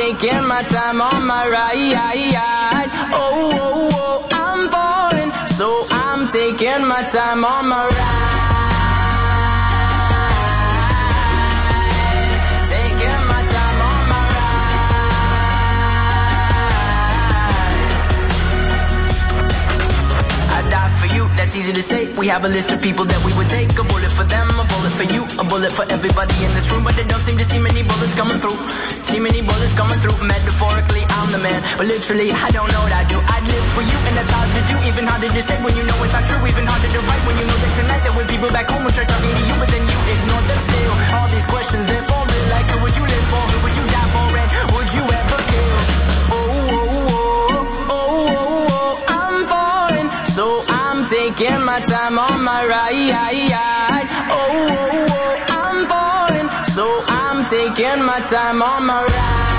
taking my time on my ride. Oh, oh, oh, I'm falling, so I'm taking my time on my ride. Taking my time on my ride. I die for you, that's easy to say. We have a list of people that we would take. A bullet for them, a bullet for you, a bullet for everybody in this room. But they don't seem to see many bullets coming through. See many bullets coming through. Metaphorically, I'm the man, but literally, I don't know what I do. I'd live for you, and that's hard to do. Even harder to say when you know it's not true. Even harder to write when you know that tonight there were people back home who try talking to you, but then you ignore them still. All these questions, they're forming like, who would you live for? Who would you die for? And would you ever kill? Oh, oh, oh, oh, oh, oh, I'm falling, so I'm taking my time on my ride. Oh, oh, oh, I'm falling, so I'm taking my time on my ride.